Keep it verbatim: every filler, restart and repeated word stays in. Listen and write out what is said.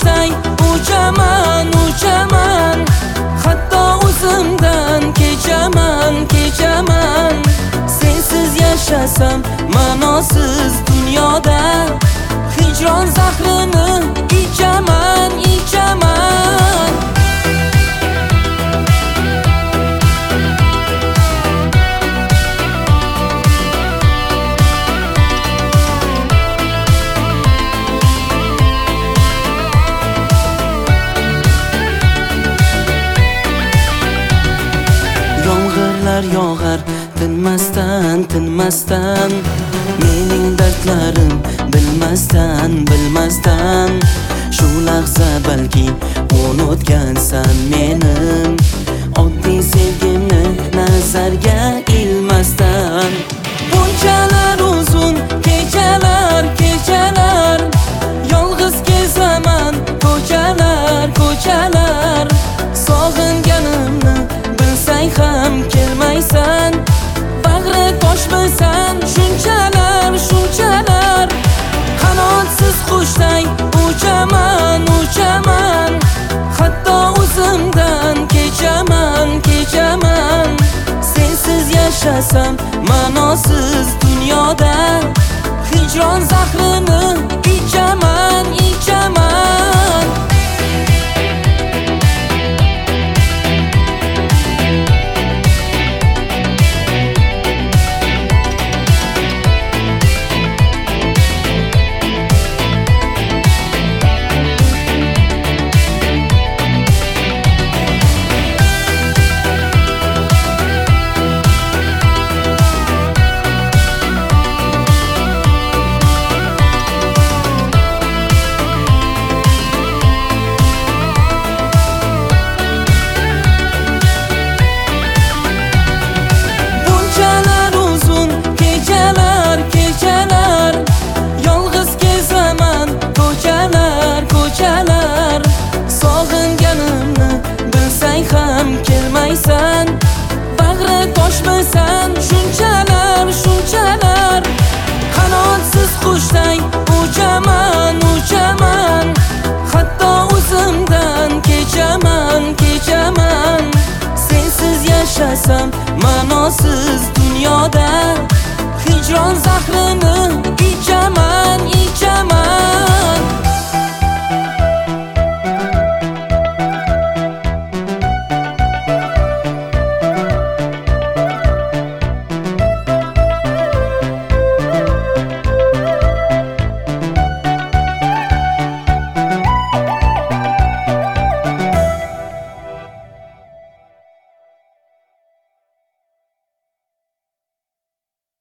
qushday uchaman, uchaman. Hatto o'zimdan kechaman, kechaman. Sensiz yashasam ma'nosiz dunyoda, hijron zahrini ichaman, ichaman. Yomg'irlar yog'ar tinmasdan, tinmasdan. Mening dardlarim bilmasdan, bilmasdan. Shu lahza balki unutgansan menim oddiy sevgimni nazarga ilmasdan. Bunchalar uzun kechalar, kechalar. Yolg'iz kezaman ko'chalar, ko'chalar. Sog'inganimni bilsang ham kelmaysan. Bag'ri toshmisan shunchalar, shunchalar. Qanotsiz qushday uchaman, uchaman. Hatto o'zimdan kechaman, kechaman. Sensiz yashasam ma'nosiz dunyoda, hijron zahrini ichaman, ichaman. Bag'ri toshmisan shunchalar, shunchalar. Qanotsiz qushday uchaman, uchaman. Hatto o'zimdan kechaman, kechaman. Sensiz yashasam ma'nosiz dunyoda, hijron zahrini